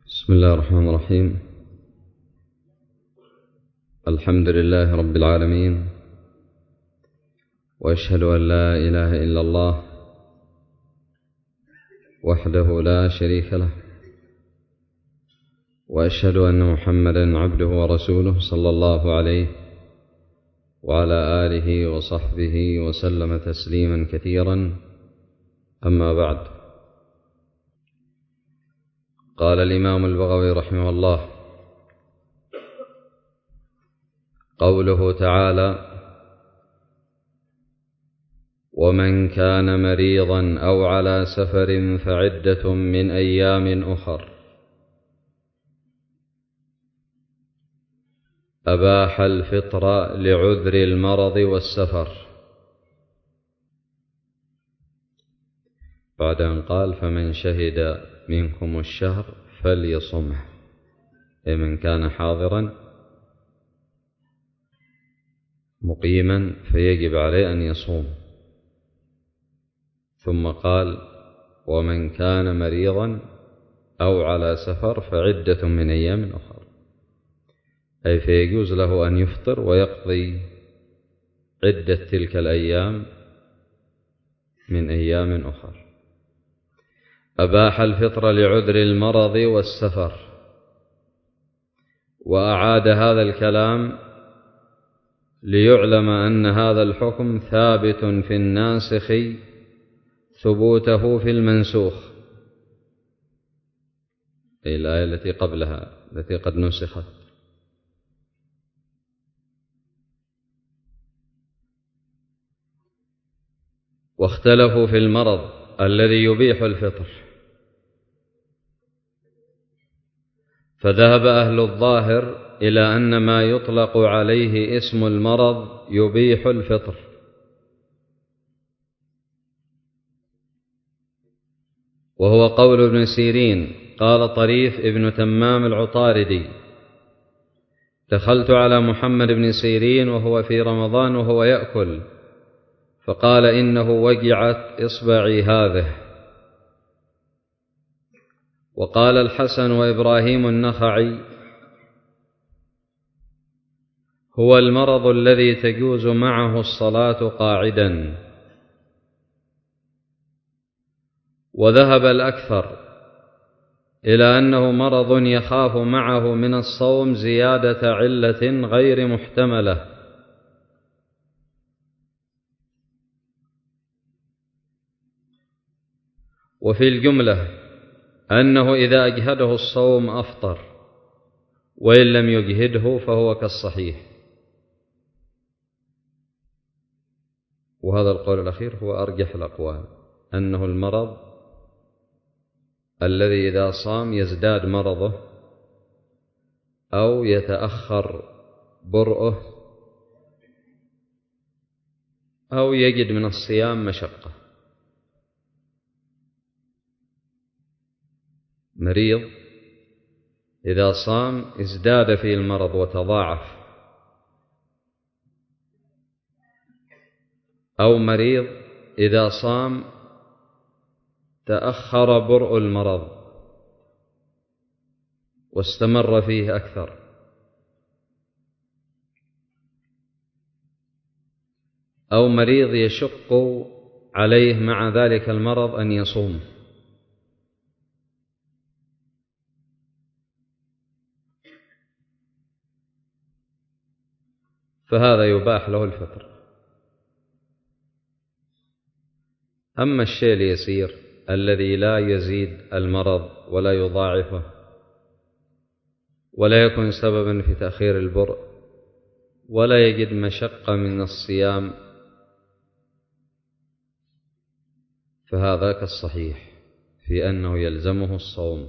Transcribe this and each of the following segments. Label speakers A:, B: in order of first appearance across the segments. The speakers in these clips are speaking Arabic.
A: بسم الله الرحمن الرحيم. الحمد لله رب العالمين، وأشهد أن لا إله إلا الله وحده لا شريك له، وأشهد أن محمدا عبده ورسوله صلى الله عليه وعلى آله وصحبه وسلم تسليما كثيرا. أما بعد، قال الإمام البغوي رحمه الله: قوله تعالى: ومن كان مريضا أو على سفر فعدة من أيام أخر، أباح الفطر لعذر المرض والسفر، بعد أن قال: فمن شهد منكم الشهر فليصمه، أي من كان حاضرا مقيما فيجب عليه أن يصوم. ثم قال: ومن كان مريضا أو على سفر فعدة من أيام أخر، أي فيجوز له أن يفطر ويقضي عدة تلك الأيام من أيام أخر. أباح الفطر لعذر المرض والسفر، وأعاد هذا الكلام ليعلم أن هذا الحكم ثابت في الناسخ ثبوته في المنسوخ، أي الآية التي قبلها التي قد نسخت. واختلفوا في المرض الذي يبيح الفطر، فذهب أهل الظاهر إلى أن ما يطلق عليه اسم المرض يبيح الفطر، وهو قول ابن سيرين. قال طريف ابن تمام العطاردي: دخلت على محمد بن سيرين وهو في رمضان وهو يأكل، فقال: إنه وجعت إصبعي هذه. وقال الحسن وإبراهيم النخعي: هو المرض الذي تجوز معه الصلاة قاعدا. وذهب الأكثر إلى أنه مرض يخاف معه من الصوم زيادة علة غير محتملة، وفي الجملة أنه إذا أجهده الصوم أفطر، وإن لم يجهده فهو كالصحيح. وهذا القول الأخير هو أرجح الأقوال، أنه المرض الذي إذا صام يزداد مرضه أو يتأخر برؤه أو يجد من الصيام مشقة. مريض إذا صام ازداد فيه المرض وتضاعف، أو مريض إذا صام تأخر برء المرض واستمر فيه أكثر، أو مريض يشق عليه مع ذلك المرض أن يصوم. فهذا يباح له الفطر. أما الشيء اليسير الذي لا يزيد المرض ولا يضاعفه ولا يكون سببا في تأخير البرء ولا يجد مشقة من الصيام، فهذا كالصحيح في أنه يلزمه الصوم.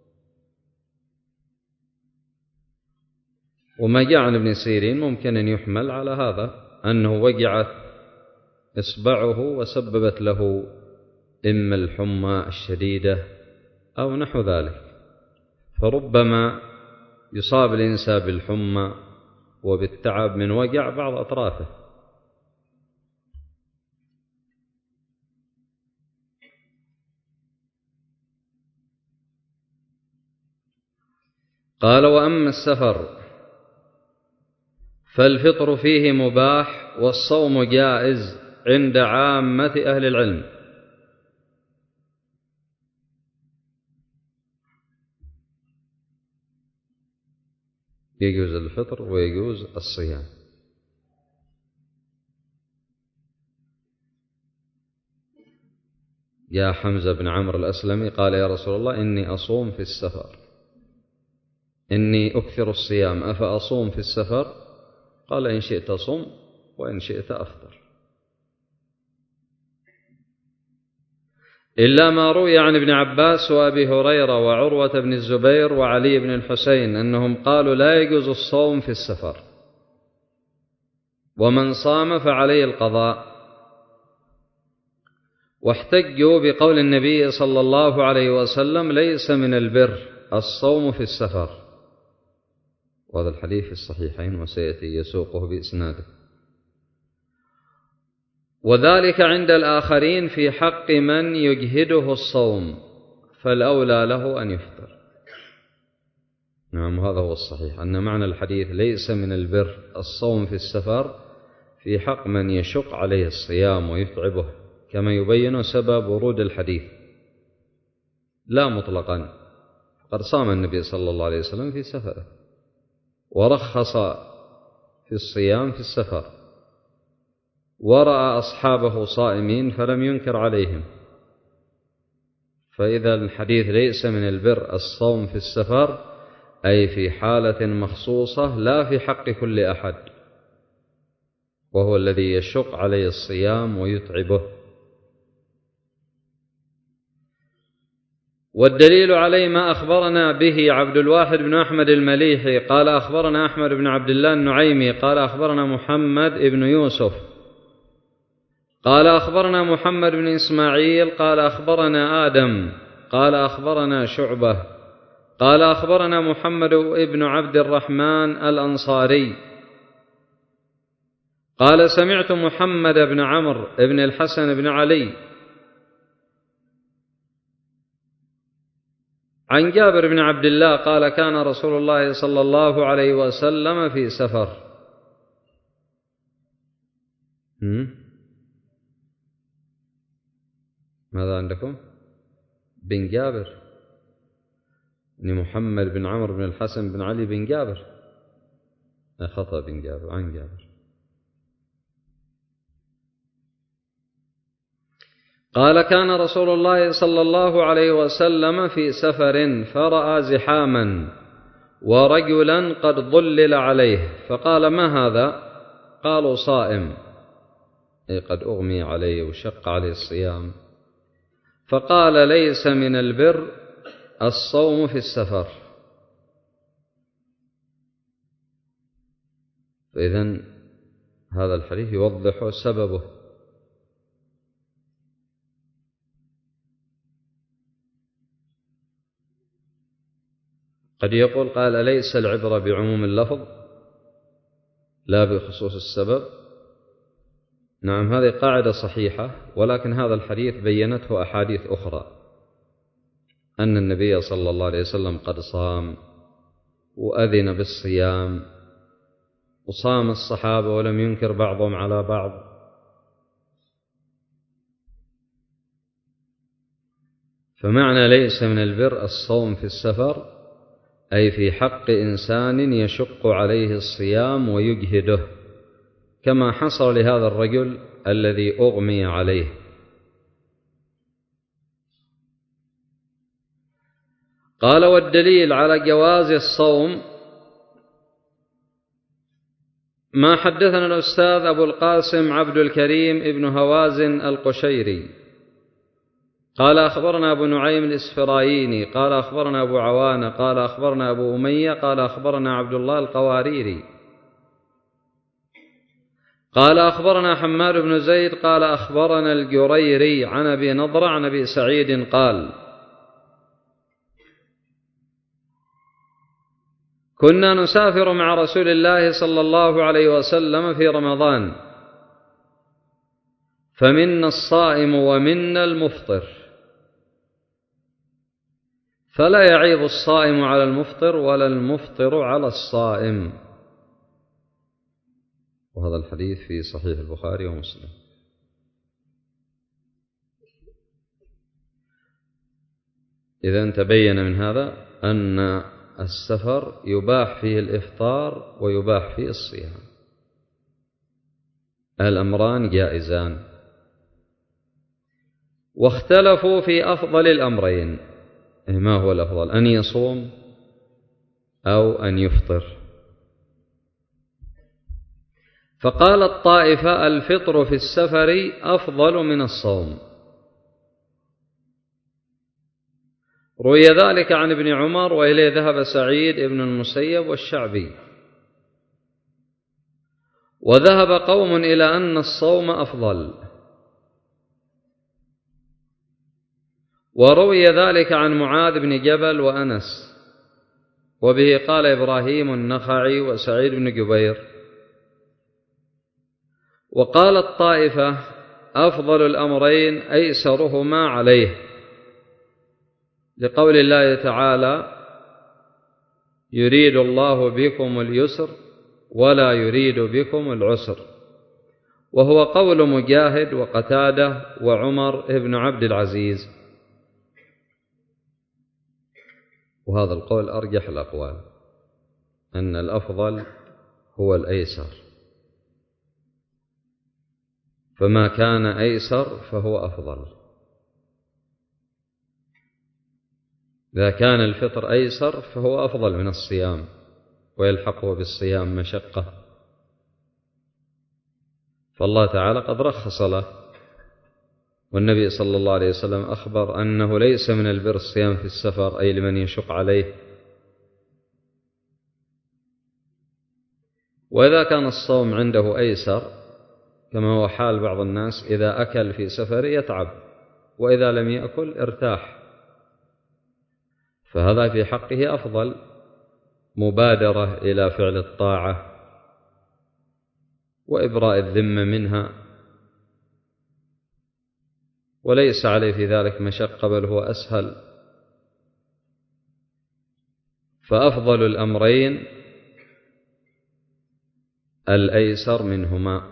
A: وما جاء عن ابن سيرين ممكن أن يحمل على هذا، أنه وجعت إصبعه وسببت له إما الحمى الشديدة أو نحو ذلك، فربما يصاب الإنسان بالحمى وبالتعب من وجع بعض أطرافه. قال: وأما السفر فالفطر فيه مباح والصوم جائز عند عامة أهل العلم. يجوز الفطر ويجوز الصيام. جاء حمزة بن عمرو الأسلمي قال: يا رسول الله إني أصوم في السفر، إني أكثر الصيام، أفأصوم في السفر؟ قال: إن شئت صم وإن شئت أفطر. إلا ما روي عن ابن عباس وأبي هريرة وعروة بن الزبير وعلي بن الحسين أنهم قالوا: لا يجوز الصوم في السفر، ومن صام فعليه القضاء. واحتجوا بقول النبي صلى الله عليه وسلم: ليس من البر الصوم في السفر، وهذا الحديث في الصحيحين وسيأتي يسوقه بإسناده. وذلك عند الآخرين في حق من يجهده الصوم، فالأولى له أن يفطر. نعم، هذا هو الصحيح، أن معنى الحديث ليس من البر الصوم في السفر في حق من يشق عليه الصيام ويتعبه، كما يبين سبب ورود الحديث، لا مطلقا. قد صام النبي صلى الله عليه وسلم في سفره، ورخص في الصيام في السفر، ورأى أصحابه صائمين فلم ينكر عليهم. فإذا الحديث ليس من البر الصوم في السفر أي في حالة مخصوصة، لا في حق كل أحد، وهو الذي يشق عليه الصيام ويتعبه. والدليل عليه ما أخبرنا به عبد الواحد بن أحمد المليحي قال: أخبرنا أحمد بن عبد الله النعيمي قال: أخبرنا محمد بن يوسف قال: أخبرنا محمد بن إسماعيل قال: أخبرنا آدم قال: أخبرنا شعبة قال: أخبرنا محمد بن عبد الرحمن الأنصاري قال: سمعت محمد بن عمرو بن الحسن بن علي عن جابر بن عبد الله قال: كان رسول الله صلى الله عليه وسلم في سفر. ماذا عندكم؟ بن جابر، يعني محمد بن عمرو بن الحسن بن علي بن جابر، خطأ، بن جابر عن جابر. قال: كان رسول الله صلى الله عليه وسلم في سفر فرأى زحاما ورجلا قد ظلل عليه، فقال: ما هذا؟ قالوا: صائم، أي قد أغمي عليه وشق عليه الصيام. فقال: ليس من البر الصوم في السفر. فإذن هذا الحديث يوضح سببه. قد يقول قال: أليس العبرة بعموم اللفظ لا بخصوص السبب؟ نعم، هذه قاعدة صحيحة، ولكن هذا الحديث بينته أحاديث أخرى، أن النبي صلى الله عليه وسلم قد صام وأذن بالصيام، وصام الصحابة ولم ينكر بعضهم على بعض. فمعنى ليس من البر الصوم في السفر أي في حق إنسان يشق عليه الصيام ويجهده، كما حصل لهذا الرجل الذي أغمي عليه. قال: والدليل على جواز الصوم ما حدثنا الأستاذ أبو القاسم عبد الكريم ابن هوازن القشيري قال: أخبرنا أبو نعيم الإسفرايني قال: أخبرنا أبو عوانة قال: أخبرنا أبو أمية قال: أخبرنا عبد الله القواريري قال: أخبرنا حماد بن زيد قال: أخبرنا الجريري عن أبي نضرة عن أبي سعيد قال: كنا نسافر مع رسول الله صلى الله عليه وسلم في رمضان، فمنا الصائم ومنا المفطر، فلا يعيب الصائم على المفطر ولا المفطر على الصائم. وهذا الحديث في صحيح البخاري ومسلم. إذا تبين من هذا أن السفر يباح فيه الإفطار ويباح فيه الصيام، الأمران جائزان. واختلفوا في أفضل الأمرين، ما هو الأفضل، أن يصوم أو أن يفطر؟ فقال الطائفة: الفطر في السفر أفضل من الصوم. روي ذلك عن ابن عمر، وإليه ذهب سعيد بن المسيب والشعبي. وذهب قوم إلى أن الصوم أفضل، وروي ذلك عن معاذ بن جبل وأنس، وبه قال إبراهيم النخعي وسعيد بن جبير. وقال الطائفة: أفضل الأمرين أيسرهما عليه، لقول الله تعالى: يريد الله بكم اليسر ولا يريد بكم العسر، وهو قول مجاهد وقتادة وعمر بن عبد العزيز. وهذا القول أرجح الأقوال، أن الأفضل هو الأيسر، فما كان أيسر فهو أفضل. إذا كان الفطر أيسر فهو أفضل من الصيام، ويلحقه بالصيام مشقة، فالله تعالى قد رخص له، والنبي صلى الله عليه وسلم أخبر أنه ليس من البر الصيام في السفر، أي لمن يشق عليه. وإذا كان الصوم عنده أيسر، كما هو حال بعض الناس، إذا أكل في سفر يتعب، وإذا لم يأكل ارتاح، فهذا في حقه أفضل، مبادرة إلى فعل الطاعة وإبراء الذمة منها، وليس عليه في ذلك مشقة، بل هو أسهل. فأفضل الأمرين الأيسر منهما.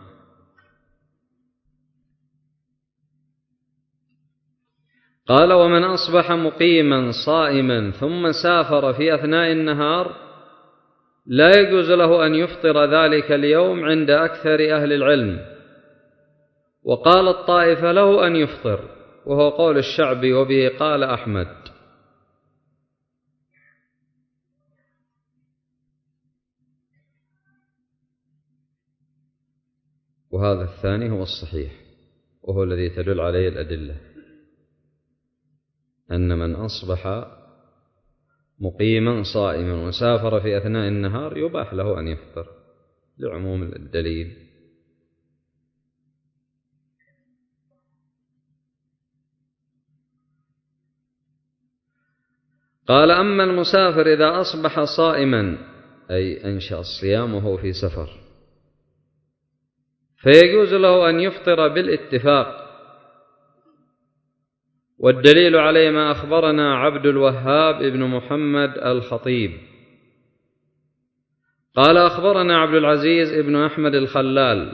A: قال: ومن أصبح مقيما صائما ثم سافر في أثناء النهار لا يجوز له أن يفطر ذلك اليوم عند أكثر أهل العلم. وقال الطائفة: له أن يفطر، وهو قول الشعبي، وبه قال أحمد. وهذا الثاني هو الصحيح، وهو الذي تدل عليه الأدلة، أن من أصبح مقيما صائما وسافر في أثناء النهار يباح له أن يفطر لعموم الدليل. قال: أما المسافر إذا أصبح صائما، أي أنشأ الصيام وهو في سفر، فيجوز له أن يفطر بالاتفاق. والدليل عليه ما أخبرنا عبد الوهاب ابن محمد الخطيب قال: أخبرنا عبد العزيز ابن أحمد الخلال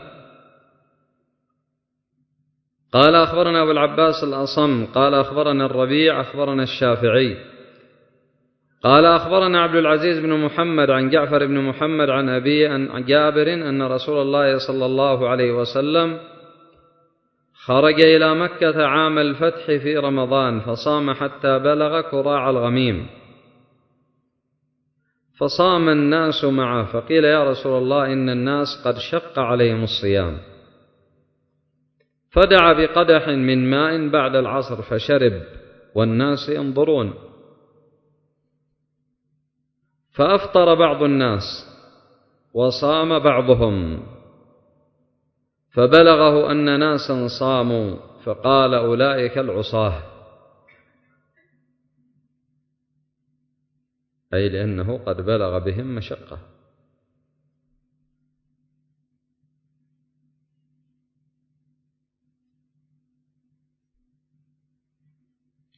A: قال: أخبرنا أبو العباس الأصم قال: أخبرنا الربيع أخبرنا الشافعي قال: أخبرنا عبد العزيز بن محمد عن جعفر بن محمد عن أبيه عن جابر أن رسول الله صلى الله عليه وسلم خرج إلى مكة عام الفتح في رمضان، فصام حتى بلغ كراع الغميم، فصام الناس معه، فقيل: يا رسول الله، إن الناس قد شق عليهم الصيام. فدعا بقدح من ماء بعد العصر فشرب والناس ينظرون، فأفطر بعض الناس وصام بعضهم، فبلغه أن ناسا صاموا، فقال: أولئك العصاة، أي لأنه قد بلغ بهم مشقة.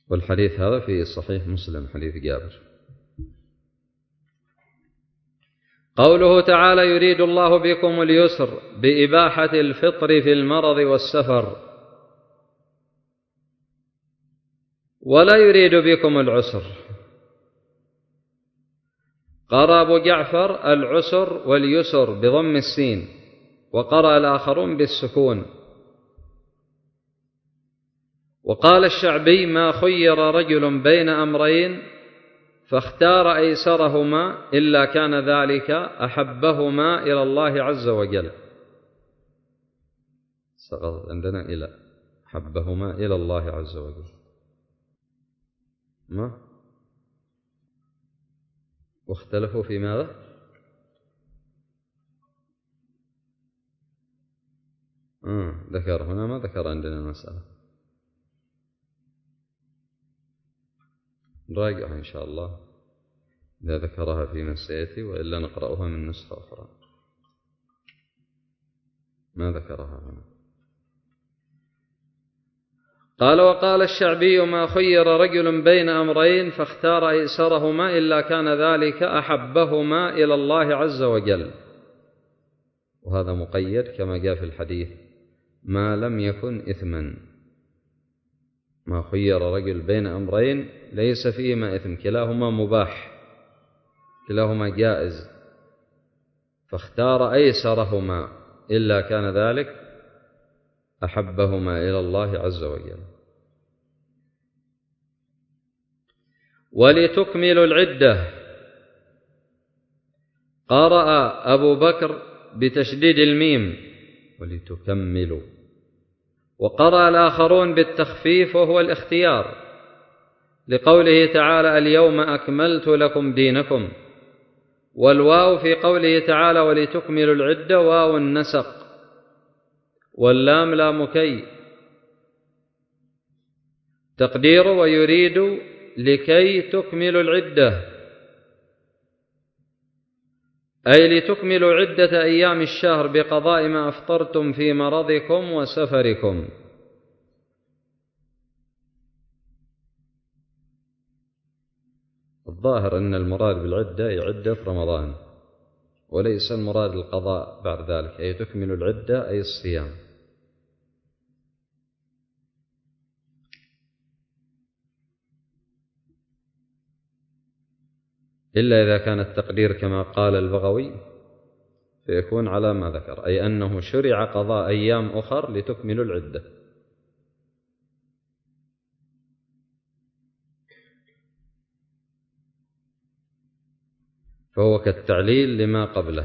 A: والحديث هذا في صحيح مسلم حديث جابر. قوله تعالى: يريد الله بكم اليسر بإباحة الفطر في المرض والسفر ولا يريد بكم العسر. قرأ أبو جعفر العسر واليسر بضم السين، وقرأ الآخرون بالسكون. وقال الشعبي: ما خير رجل بين أمرين فاختار أيسرهما إلا كان ذلك أحبهما إلى الله عز وجل. سقط عندنا إلى أحبهما إلى الله عز وجل. ما واختلفوا في ماذا؟ ذكر هنا، ما ذكر عندنا المسألة. نراجعها إن شاء الله إذا ذكرها فيما سيأتي، وإلا نقرأها من نسخة أخرى. ما ذكرها هنا. قال: وقال الشعبي: ما خير رجل بين أمرين فاختار أيسرهما إلا كان ذلك أحبهما إلى الله عز وجل. وهذا مقيد كما جاء في الحديث: ما لم يكن إثما. ما خير رجل بين أمرين ليس فيهما إثم، كلاهما مباح، كلاهما جائز، فاختار أيسرهما إلا كان ذلك أحبهما إلى الله عز وجل. ولتكملوا العدة قرأ أبو بكر بتشديد الميم ولتكملوا، وقرأ الآخرون بالتخفيف وهو الاختيار، لقوله تعالى: اليوم أكملت لكم دينكم. والواو في قوله تعالى: ولتكملوا العدة واو النسق، واللام لام كي. تقدير: ويريد لكي تكملوا العدة، أي لتكملوا عدة أيام الشهر بقضاء ما أفطرتم في مرضكم وسفركم. الظاهر أن المراد بالعدة أي عدة رمضان، وليس المراد القضاء بعد ذلك، أي تكملوا العدة أي الصيام. إلا إذا كان التقدير كما قال البغوي فيكون على ما ذكر، أي أنه شرع قضاء أيام أخر لتكملوا العدة. فهو كالتعليل لما قبله.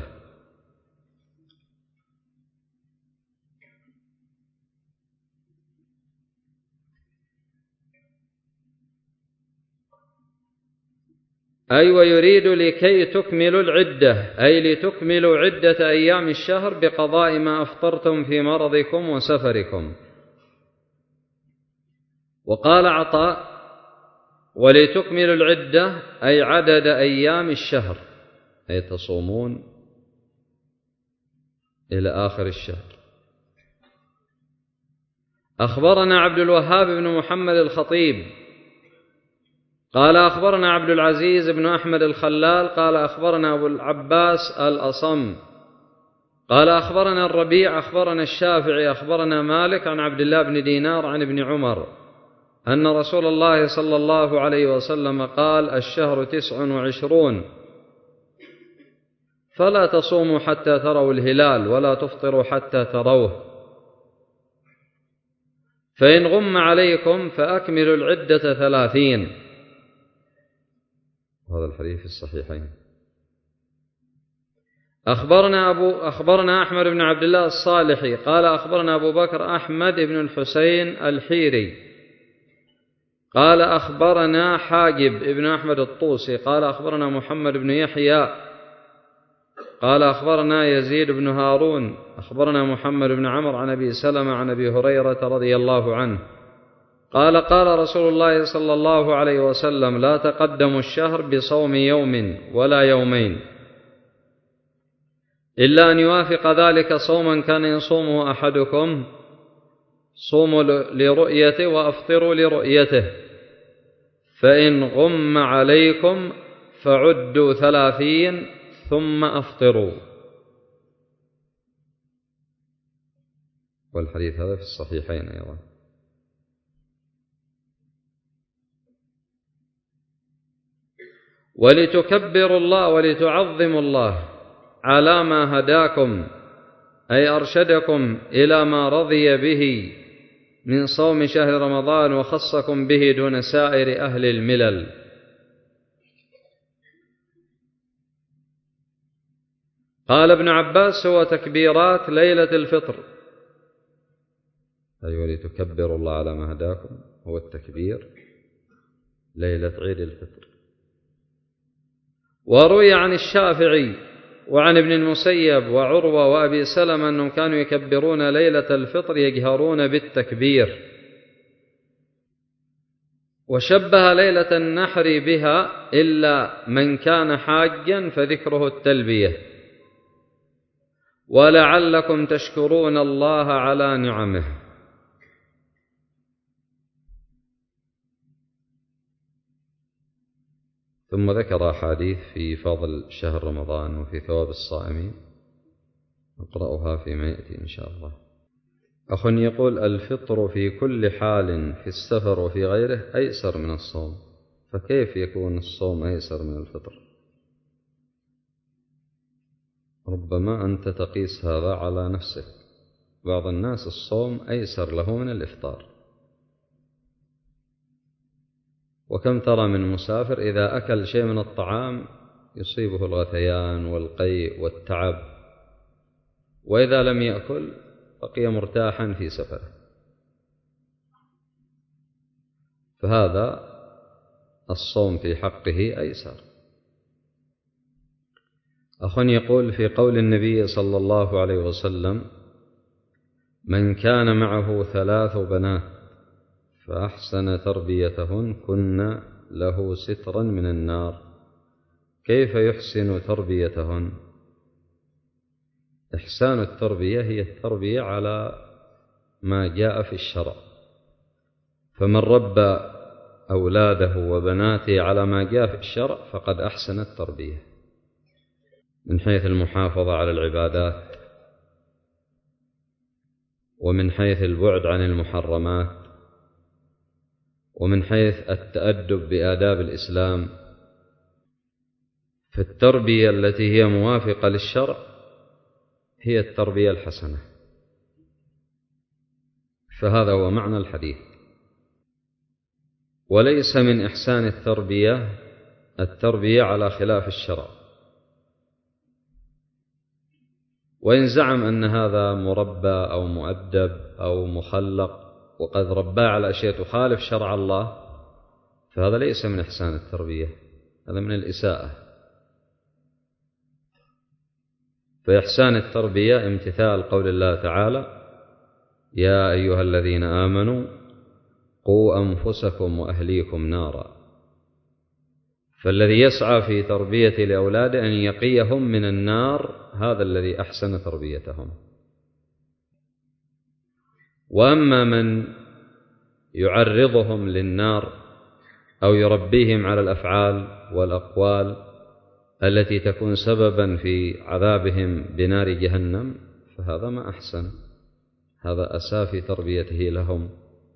A: أي ويريد لكي تكملوا العدة، أي لتكملوا عدة أيام الشهر بقضاء ما أفطرتم في مرضكم وسفركم. وقال عطاء: ولتكملوا العدة أي عدد أيام الشهر، أي تصومون إلى آخر الشهر. أخبرنا عبد الوهاب بن محمد الخطيب قال: أخبرنا عبد العزيز بن أحمد الخلال قال: أخبرنا أبو العباس الأصم قال: أخبرنا الربيع أخبرنا الشافعي أخبرنا مالك عن عبد الله بن دينار عن ابن عمر أن رسول الله صلى الله عليه وسلم قال: الشهر 29 فلا تصوموا حتى تروا الهلال ولا تفطروا حتى تروه، فإن غم عليكم فأكملوا العدة 30. هذا الحديث في الصحيحين. أخبرنا أحمد بن عبد الله الصالحي قال: أخبرنا أبو بكر أحمد بن الحسين الحيري قال: أخبرنا حاجب بن أحمد الطوسي قال: أخبرنا محمد بن يحيى قال: أخبرنا يزيد بن هارون أخبرنا محمد بن عمرو عن أبي سلمة عن أبي هريرة رضي الله عنه قال: قال رسول الله صلى الله عليه وسلم: لا تقدموا الشهر بصوم يوم ولا يومين إلا أن يوافق ذلك صوما كان يصومه أحدكم، صوموا لرؤيته وأفطروا لرؤيته. فإن غم عليكم فعدوا 30 ثم أفطروا. والحديث هذا في الصحيحين أيضا. ولتكبروا الله ولتعظموا الله على ما هداكم، أي أرشدكم إلى ما رضي به من صوم شهر رمضان وخصكم به دون سائر أهل الملل. قال ابن عباس: هو تكبيرات ليلة الفطر. أي ولتكبروا الله على ما هداكم هو التكبير ليلة عيد الفطر. وروي عن الشافعي وعن ابن المسيب وعروة وأبي سلمة أنهم كانوا يكبرون ليلة الفطر يجهرون بالتكبير. وشبه ليلة النحر بها إلا من كان حاجا فذكره التلبية. ولعلكم تشكرون الله على نعمه. ثم ذكر أحاديث في فضل شهر رمضان وفي ثواب الصائمين، نقرأها فيما يأتي إن شاء الله. أخ يقول: الفطر في كل حال في السفر وفي غيره أيسر من الصوم، فكيف يكون الصوم أيسر من الفطر؟ ربما أنت تقيس هذا على نفسك. بعض الناس الصوم أيسر له من الإفطار. وكم ترى من مسافر إذا أكل شيء من الطعام يصيبه الغثيان والقيء والتعب، وإذا لم يأكل بقي مرتاحا في سفره. فهذا الصوم في حقه أيسر. أخ يقول: في قول النبي صلى الله عليه وسلم: من كان معه 3 بنات فأحسن تربيتهن كن له سترا من النار، كيف يحسن تربيتهن؟ إحسان التربية هي التربية على ما جاء في الشرع، فمن ربى أولاده وبناته على ما جاء في الشرع فقد أحسن التربية، من حيث المحافظة على العبادات، ومن حيث البعد عن المحرمات، ومن حيث التأدب بآداب الإسلام. فالتربية التي هي موافقة للشرع هي التربية الحسنة. فهذا هو معنى الحديث. وليس من إحسان التربية على خلاف الشرع. وإن زعم أن هذا مربى أو مؤدب أو مخلق وقد رباه على أشياء تخالف شرع الله، فهذا ليس من إحسان التربية، هذا من الإساءة. فإحسان التربية امتثال قول الله تعالى: يا أيها الذين آمنوا قوا أنفسكم وأهليكم نارا. فالذي يسعى في تربية لأولاده أن يقيهم من النار، هذا الذي أحسن تربيتهم. وأما من يعرضهم للنار أو يربيهم على الأفعال والأقوال التي تكون سببا في عذابهم بنار جهنم، فهذا ما أحسن، هذا أساء في تربيته لهم.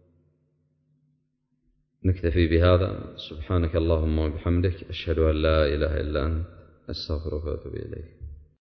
A: نكتفي بهذا. سبحانك اللهم وبحمدك، أشهد أن لا إله إلا أنت، أستغفرك وأتوب إليك.